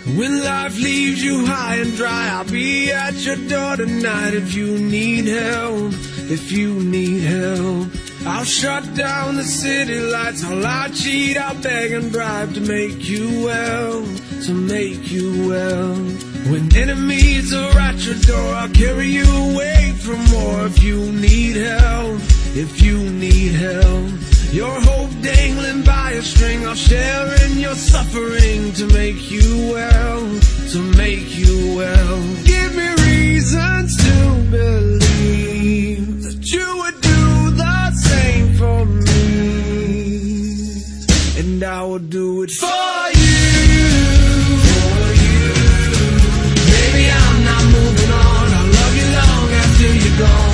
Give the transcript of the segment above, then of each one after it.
When life leaves you high and dry, I'll be at your door tonight if you need help, if you need help. I'll shut down the city lights, I'll lie, cheat, I'll beg and bribe to make you well, to make you well. When enemies are at your door, I'll carry you away from war if you need help, if you need help. Your hope dangling by a string, I'll share in your suffering to make you well, to make you well. Give me reasons to believe that you would do the same for me, and I will do it for you, for you. Baby, I'm not moving on, I'll love you long after you're gone.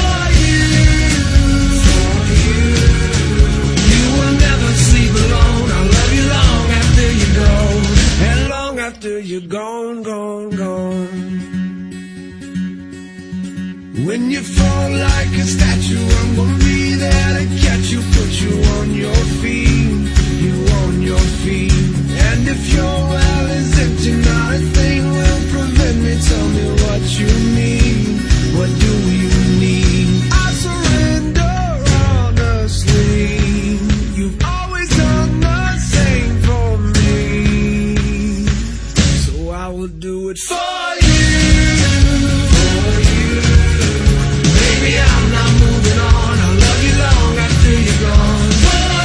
After you're gone, gone, gone. When you fall like a statue, I'm gonna be there to catch you, put you on your feet, you on your feet. And if your well is empty, not a thing will prevent me. Tell me what you need, what do you need? I surrender honestly. You've always done the same for me, I will do it for you, for you. Baby, I'm not moving on, I'll love you long after you're gone. For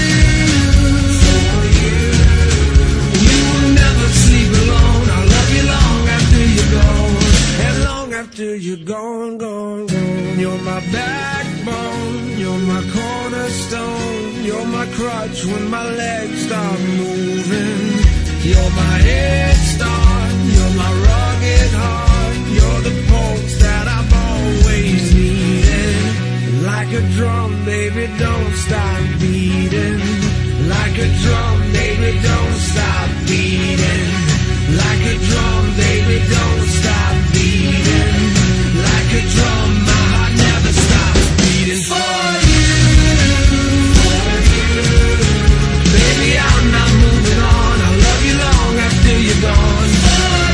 you. You will never sleep alone, I'll love you long after you're gone. And long after you're gone, gone, gone. You're my backbone, you're my cornerstone. You're my crutch when my legs stop moving. You're my head start, you're my rugged heart. You're the pulse that I've always needed. Like a drum, baby, don't stop beating. Like a drum, baby, don't stop beating. Like a drum, baby, don't stop beating. Like a drum, my heart never stops beating. For you, for you. Baby, I'm not moving on, I'll love you long after you're gone. For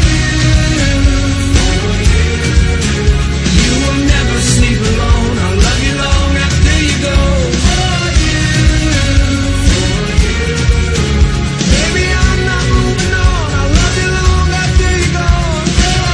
you. You will never sleep alone, I'll love you long after you go. For you. Baby, I'm not moving on, I'll love you long after you're gone. For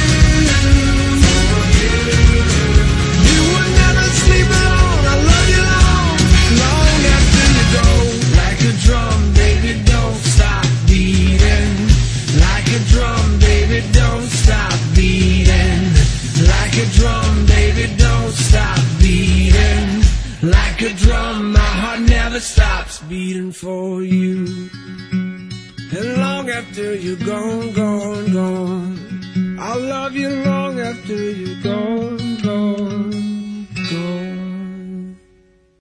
you. You will never sleep alone, I'll love you long after you go. Like a drum, baby, don't stop beating. Like a drum, baby, don't stop beating. Like a drum, baby, don't stop beating. Like a drum, my heart never stops beating for you. And long after you're gone, gone, gone, I'll love you long after you're gone.